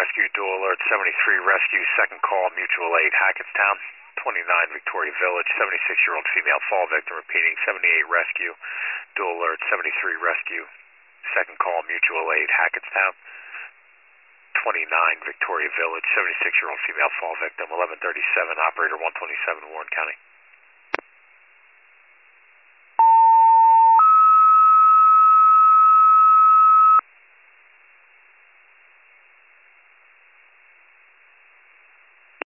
rescue, dual alert 73 rescue, second call, mutual aid, Hackettstown, 29 Victoria Village, 76-year-old female fall victim, repeating 78 rescue, dual alert 73 rescue, second call, mutual aid, Hackettstown, 29 Victoria Village, 76-year-old female fall victim, 1137, operator 127, Warren County.